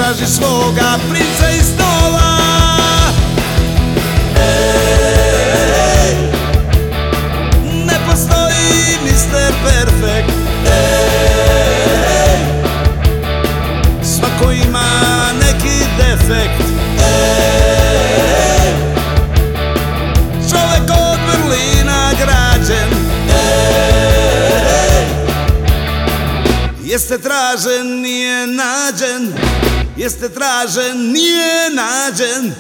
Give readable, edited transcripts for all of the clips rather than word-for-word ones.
traži svoga princa iz snova. Ne postoji Mr. Perfect, svako ima neki defekt. Čovek od vrlina građen, jeste tražen, nije nađen. Jeste tražen, nije nađen.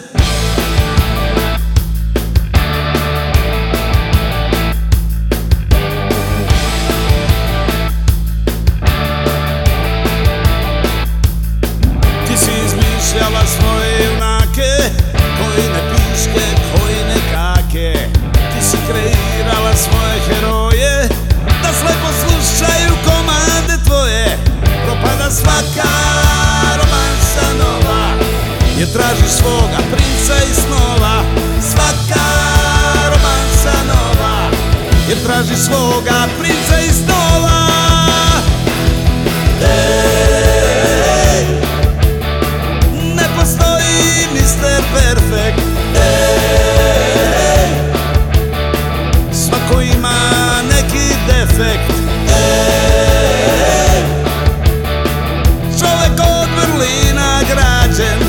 Ti si izmišljala svoje junake, koji ne piške, koji ne kake. Ti si kreirala svoje heroje, da slepo slušaju komande tvoje. Propada svaka romansa nova, jer tražiš svoga princa iz snova. Svaka romansa nova, jer tražiš svoga princa iz snova. Ne postoji Mr. Perfect, svako ima neki defekt. Čovek od vrlina građen,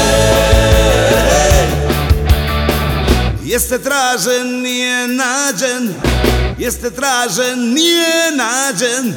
jeste tražen, nije nađen. Jeste tražen, nije nađen.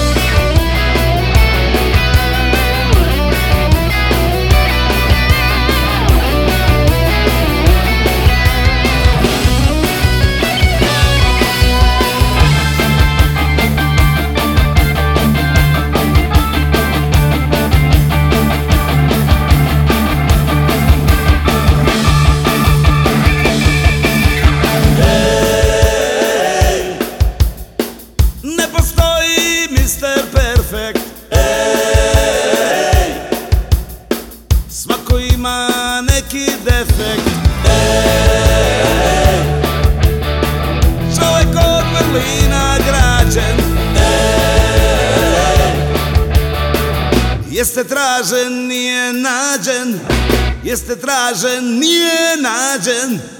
Ne postoji Mr. Perfect, svako ima neki defekt. Čovek od vrlina građen, jeste tražen, nije nađen. Jeste tražen, nije nađen.